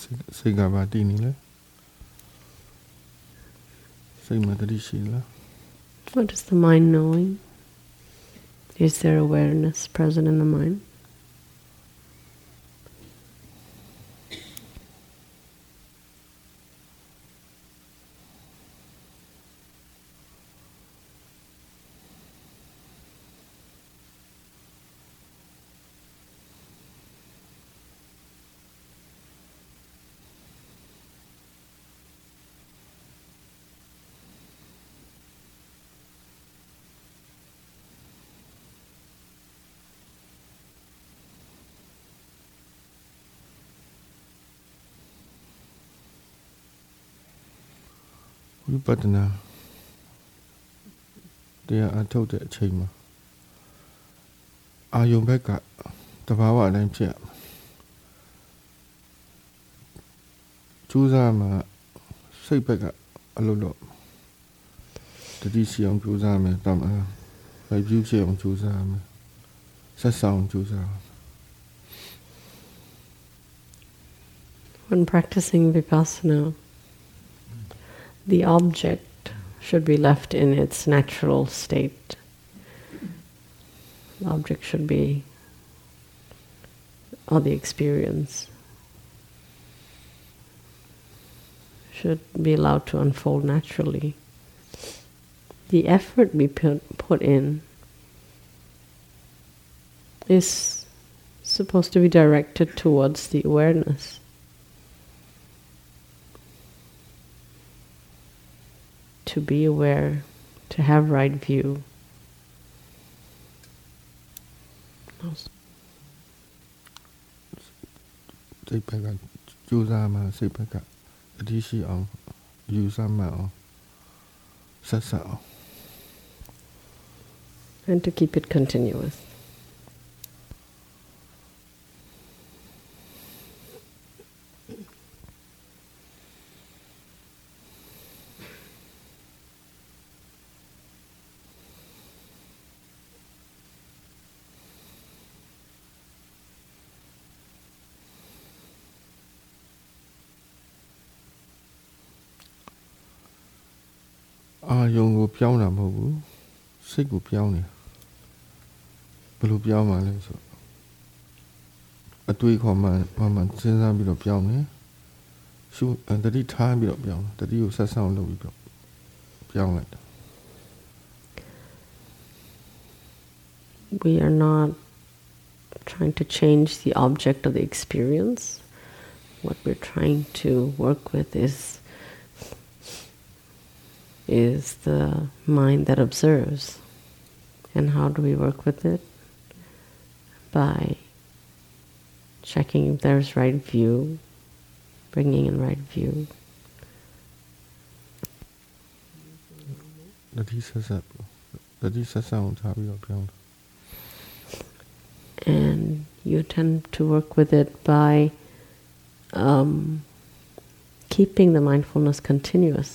စိတ်ကဘာတည်နေလဲစိတ်မှာတတိရှိလား What is the mind knowing? Is there awareness present in the mind? Vipassana တရားအထုတ်တဲ့အချိန်မှာအာယုံဘက်ကတဘာဝအတိုင်းဖြစ်ရမယ်ကျူးစားမှာစိတ်ဘက်ကအလုပ်လုပ်တတိရှိအောင်ကျူးစားမယ်တမန်ပဲပြုဖြစ်အောင်ကျူးစားမယ်ဆက်ဆောင်ကျူးစား When practicing Vipassana, the object should be left in its natural state. The object should be, or the experience should be allowed to unfold naturally. The effort we put in is supposed to be directed towards the awareness. To be aware, to have right view. စိတ်ဘက်ကကျူးစားမှာစိတ်ဘက်ကအတိရှိအောင်ယူဆမှတ်အောင်ဆက်ဆက်အောင် And to keep it continuous. Ayong ko ပြောင်းတာမဟုတ်ဘူးစိတ်ကိုပြောင်းနေတာဘယ်လိုပြောင်းမှာလဲဆိုအတွေးခေါ်မှစဉ်းစားပြီးတော့ပြောင်းတယ်ရှုတတိထားပြီးတော့ပြောင်းတတိကိုဆက်ဆောင်လုပ်ပြီးတော့ပြောင်းလိုက်တာ We are not trying to change the object of the experience. What we're trying to work with is the mind that observes. And how do we work with it? By checking if there's right view, bringing in right view. တတိဆက်ဆောင်ထားပြီးတော့ပြောင်း And you tend to work with it by keeping the mindfulness continuous.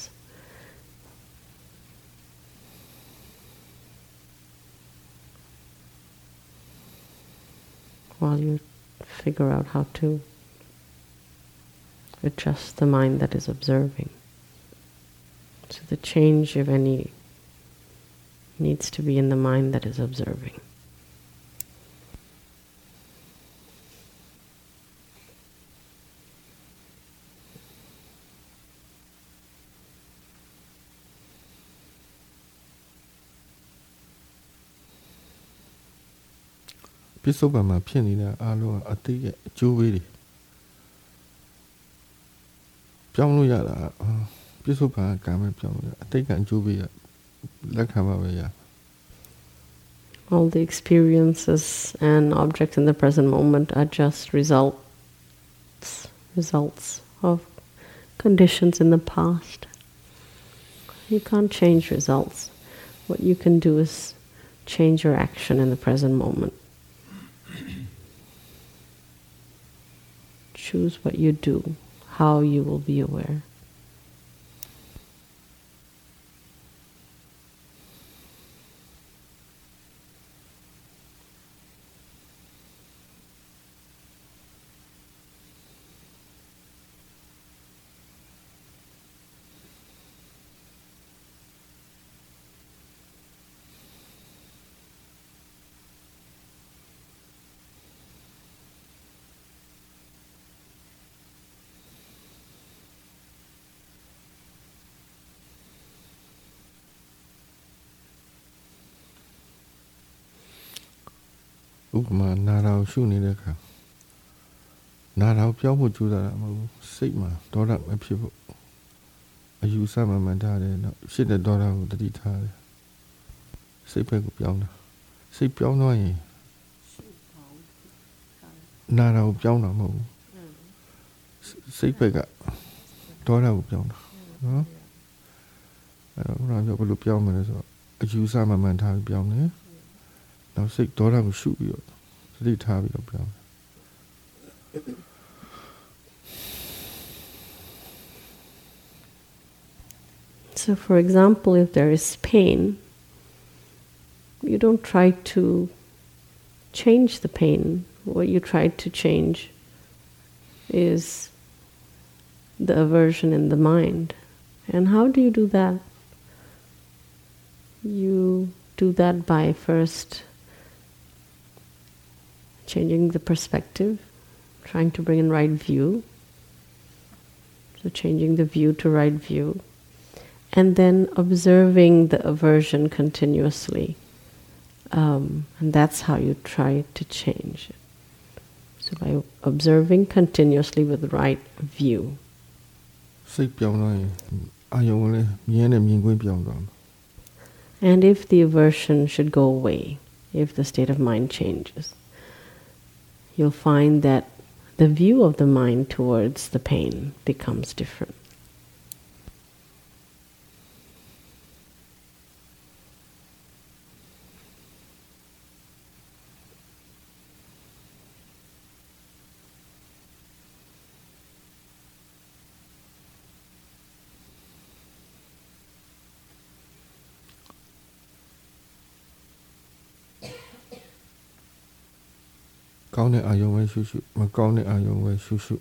While you figure out how to adjust the mind that is observing. So the change, if any, needs to be in the mind that is observing. Pisoba ma ဖြစ်နေတာအားလုံးကအတိတ်ရဲ့အကျိုးပေးတွေပြောင်းလို့ရတာပြစ္ဆုတ်ပန်ကံပဲပြောင်းလို့ရအတိတ်ကအကျိုးပေးရလက်ခံပါပဲရ All the experiences and objects in the present moment are just results of conditions in the past. You can't change results. What you can do is change your action in the present moment. Choose what you do, how you will be aware. ဥပမာနာတာကိုရှုနေတဲ့အခါနာတာကိုပြောင်းဖို့ကြိုးစားတာမဟုတ်ဘူးစိတ်မှာဒေါသမဖြစ်ဖို့အယူဆမှန်ထားတယ်နော်ဖြစ်တဲ့ဒေါသကိုတတိထားတယ်စိတ်ဘက်ကိုပြောင်းတာစိတ်ပြောင်းသွားရင်နာတာကိုပြောင်းတာမဟုတ်ဘူးစိတ်ဘက်ကဒေါသကိုပြောင်းတာနော်အဲ့တော့ဘုရားပြောဘယ်လိုပြောင်းမလဲဆိုတော့အယူဆမှန်ထားပြီးပြောင်းတယ်နောက်စိတ်ဒေါသကိုရှုပြီးတော့တတိထားပြီးတော့ပြောင်းတယ် So, for example, if there is pain, you don't try to change the pain. What you try to change is the aversion in the mind. And how do you do that? You do that by first changing the perspective, trying to bring in right view. So changing the view to right view. And then observing the aversion continuously. And that's how you try to change it. So by observing continuously with right view. စိတ်ပြောင်းသွားရင်အာယုံကိုလည်းမြင်နဲ့မြင်ကွင်းပြောင်းသွားမှာ And if the aversion should go away, if the state of mind changes, you'll find that the view of the mind towards the pain becomes different. Kaune ayong shushu, makaune ayong shushu.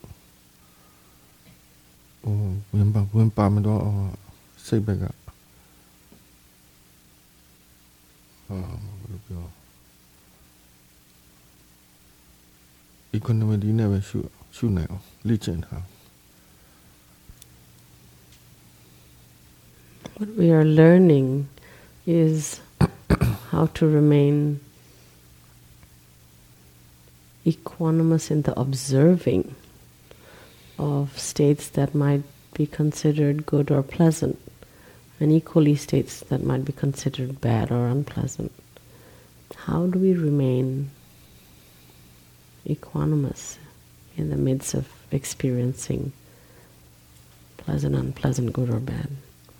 Oh, when pamado or say bega. Economy never shoot now, legend how. What we are learning is how to remain equanimous in the observing of states that might be considered good or pleasant, and equally states that might be considered bad or unpleasant. How do we remain equanimous in the midst of experiencing pleasant, unpleasant, good or bad?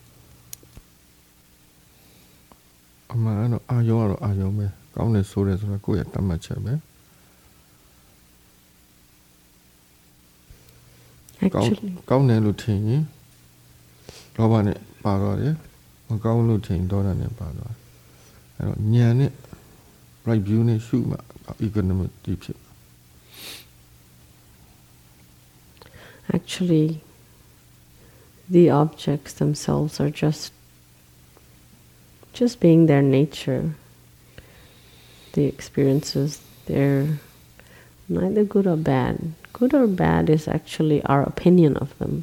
Actually, actually, the objects themselves are just being their nature. The experiences, they're neither good or bad. Good or bad is actually our opinion of them.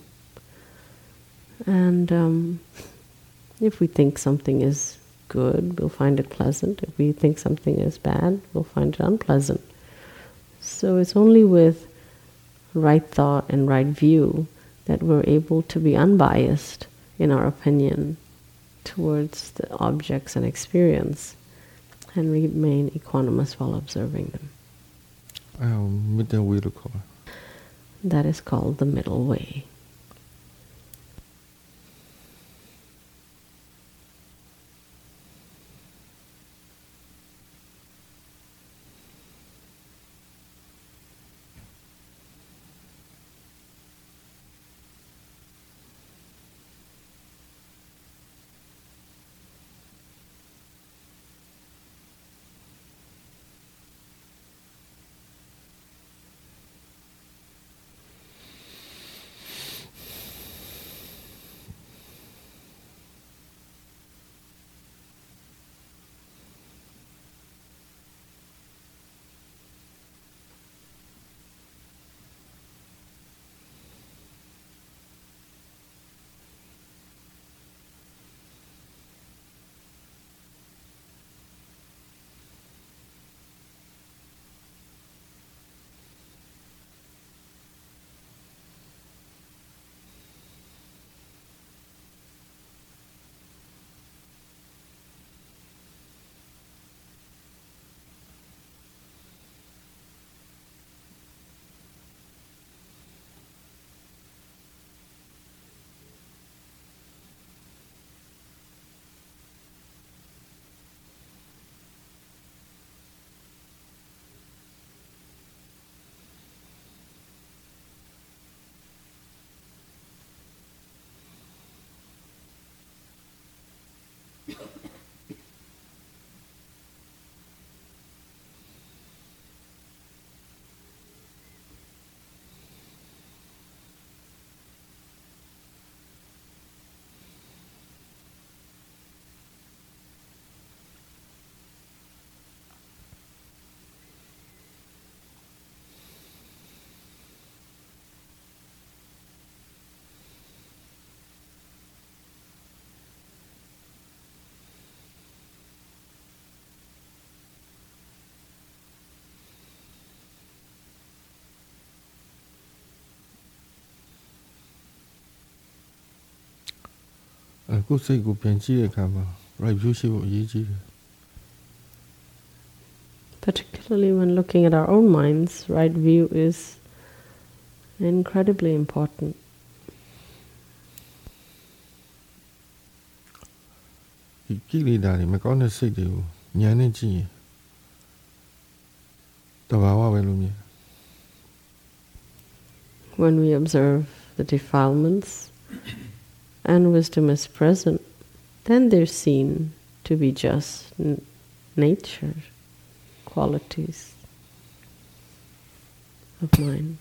And if we think something is good, we'll find it pleasant. If we think something is bad, we'll find it unpleasant. So it's only with right thought and right view that we're able to be unbiased in our opinion towards the objects and experience and remain equanimous while observing them. That is called the middle way. ကိုယ်စိတ်ကိုပြန်ကြည့်တဲ့အခါမှာ right view ရှိဖို့အရေးကြီးတယ် Particularly when looking at our own minds, right view is incredibly important. ဒီကိလေသာတွေမကောင်းတဲ့စိတ်တွေကိုဉာဏ်နဲ့ကြည့်ရင်တဘာဝပဲလို့မြင် When we observe the defilements and wisdom is present, then they're seen to be just nature, qualities of mind.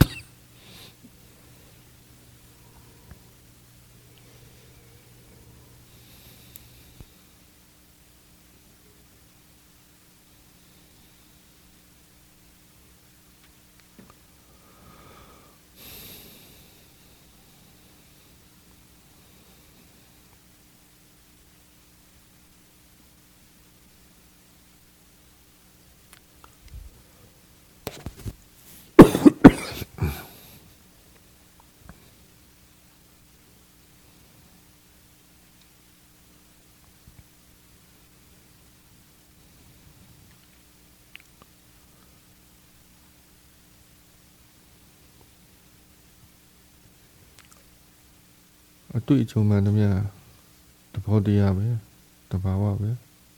အတွေ့အကြုံမှန်သမျှသဘောတရားပဲတဘာဝပဲ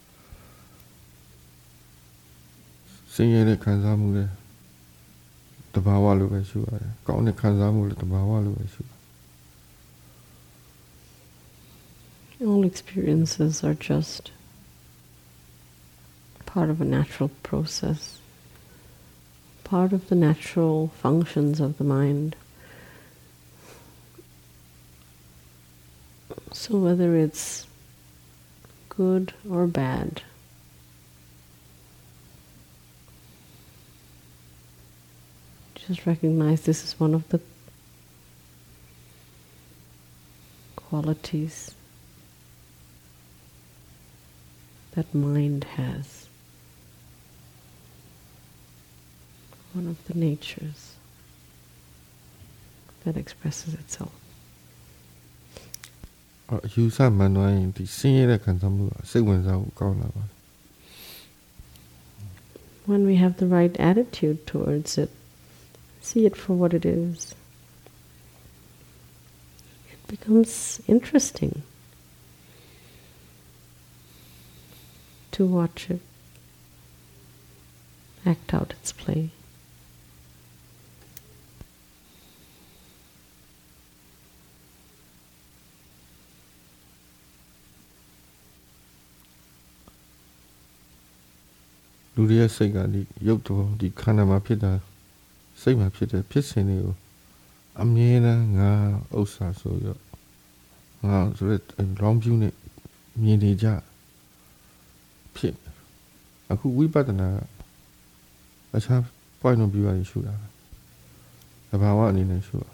ဆင်းရဲတဲ့ခံစားမှုလည်းတဘာဝလိုပဲရှိပါတယ်ကောင်းတဲ့ခံစားမှုလည်းတဘာဝလိုပဲရှိပါတယ် All experiences are just part of a natural process, part of the natural functions of the mind. So whether it's good or bad, just recognize this is one of the qualities that mind has, one of the natures that expresses itself. အယူဆမှန်သွားရင်ဒီဆင်းရဲတဲ့ခံစားမှုကစိတ်ဝင်စားဖို့ကောင်းလာပါတယ် When we have the right attitude towards it, see it for what it is, it becomes interesting to watch it act out its play. လူတွေရဲ့စိတ်ကဒီရုပ်တော်ဒီခန္ဓာမှာဖြစ်တာစိတ်မှာဖြစ်တဲ့ဖြစ်စဉ်တွေကိုအမြဲတမ်းငါဥစ္စာဆိုရငါဆိုတဲ့ long view နဲ့မြင်နေကြဖြစ်အခုဝိပဿနာအခြား point of view ကနေရှုတာတဘာဝအနေနဲ့ရှုတာ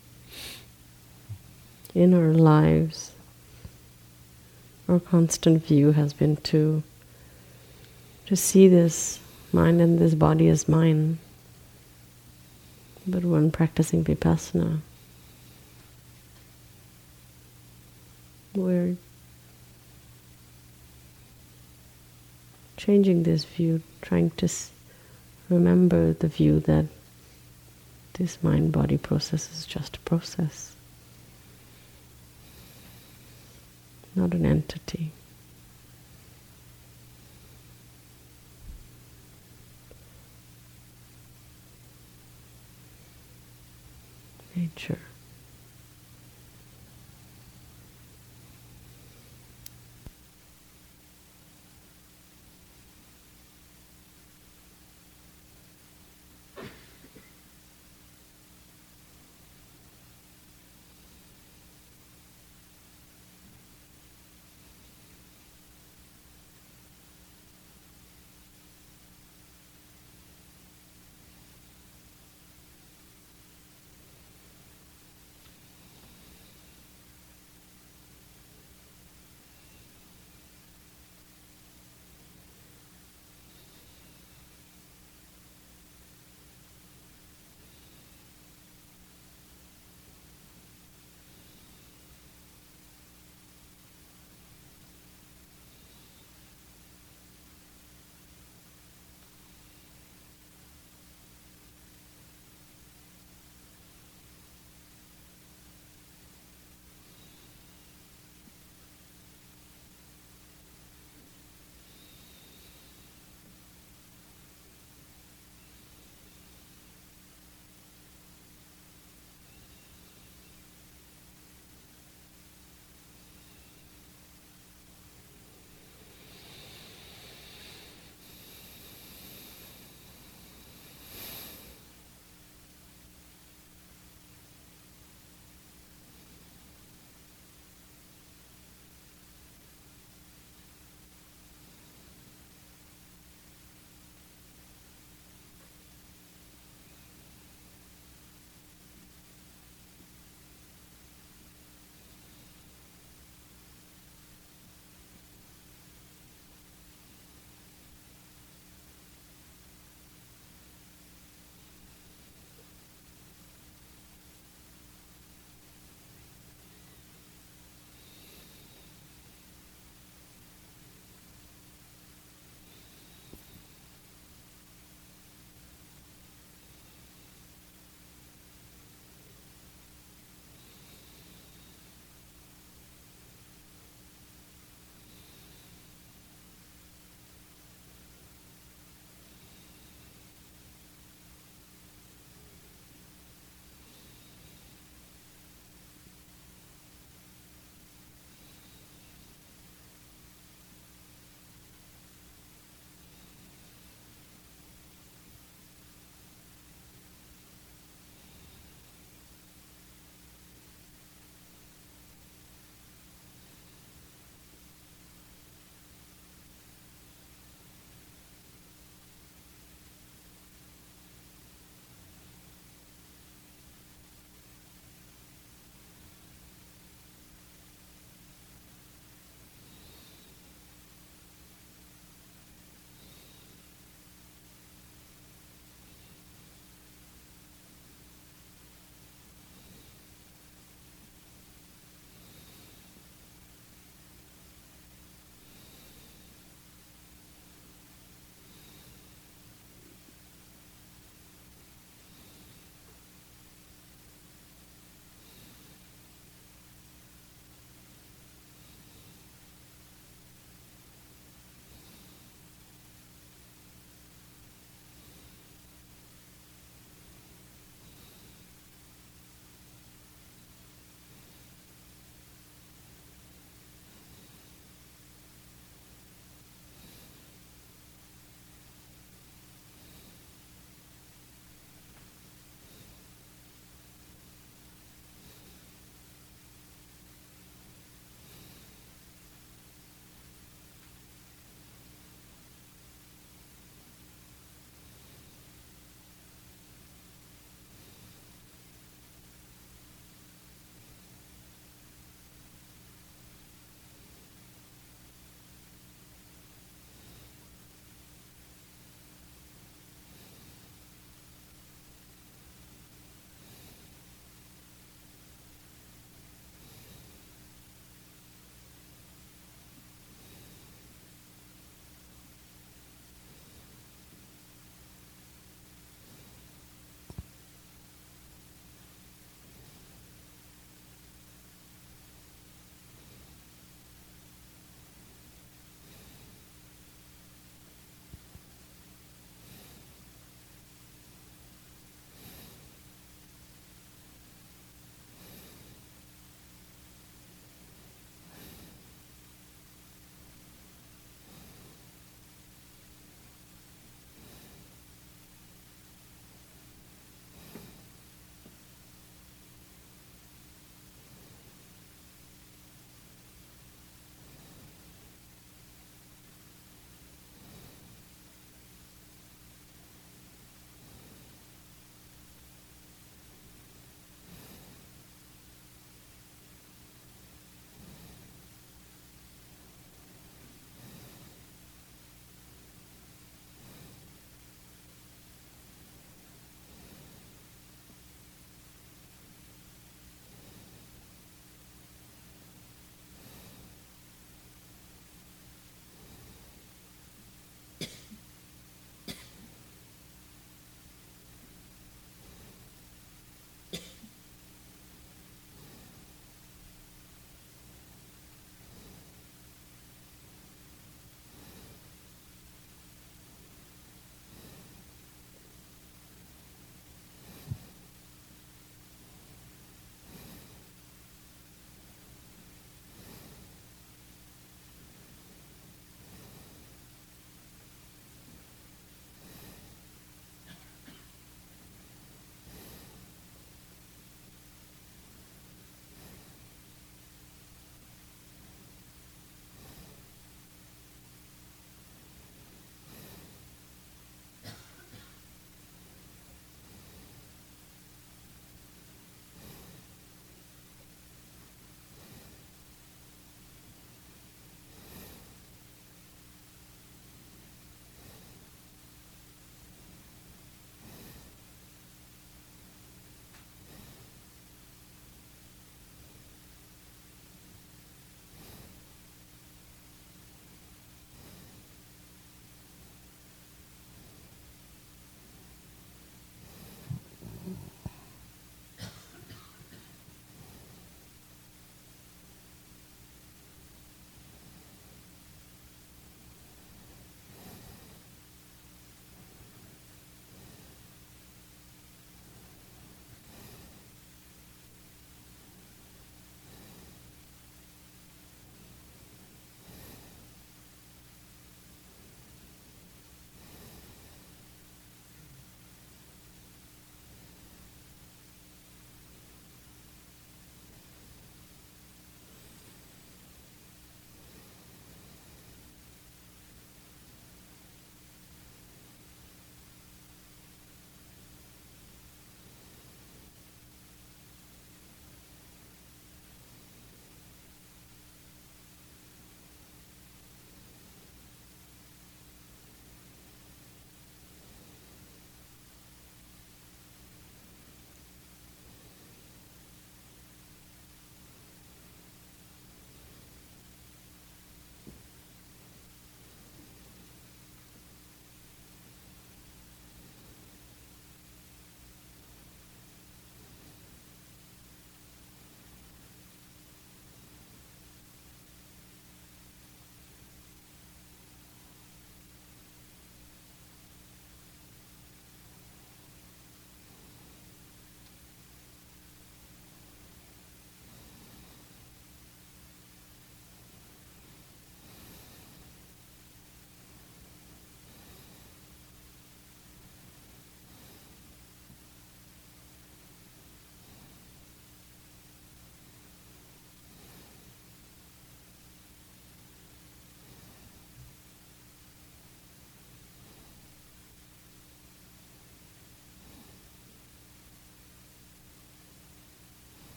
In our lives, our constant view has been to see this mind and this body as mine. But when practicing Vipassana, we're changing this view, trying to remember the view that this mind-body process is just a process, not an entity. Nature.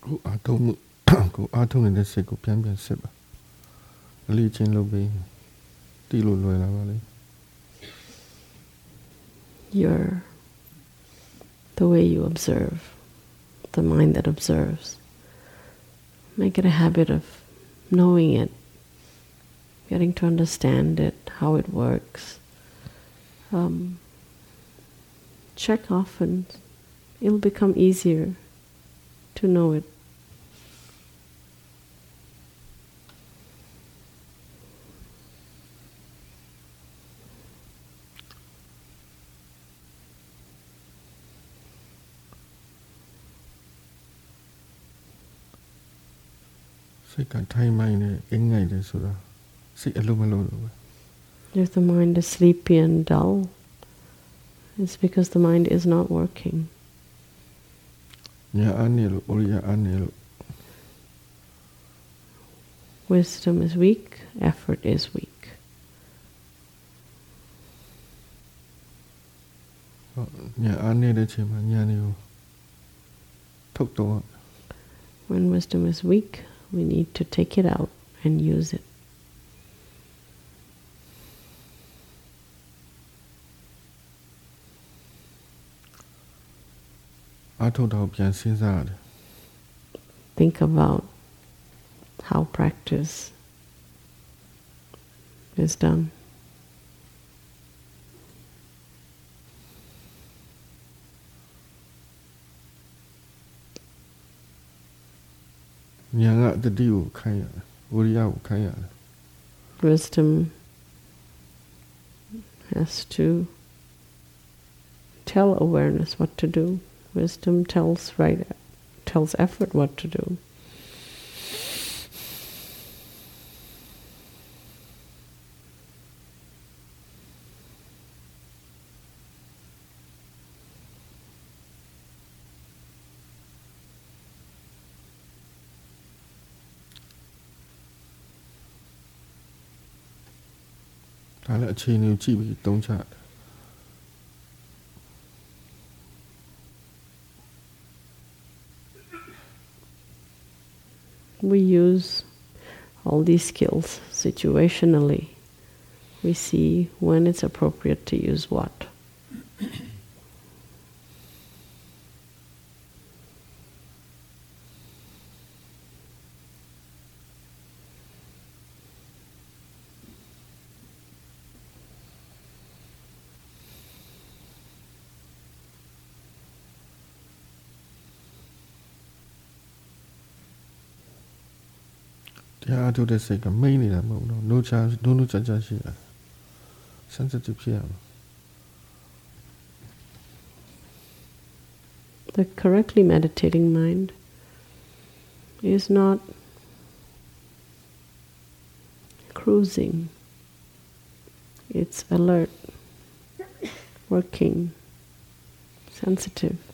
ကိုအားထုတ်မှု ကိုအားထုတ်နေတဲ့စိတ်ကိုပြန်ပြန်စစ်ပါအလေးချင်းလုပ်ပြီးတီးလို့လွယ်လာပါလေ the way you observe, the mind that observes. Make it a habit of knowing it, getting to understand it, how it works. Check often. It'll become easier to know it. If the mind is sleepy and dull, it's because the mind is not working. Wisdom is weak, effort is weak. When wisdom is weak, we need to take it out and use it. Think about how practice is done. Wisdom has to tell awareness what to do. Wisdom tells effort what to do. We use all these skills situationally. We see when it's appropriate to use what. The correctly meditating mind is not cruising. It's alert, working, sensitive.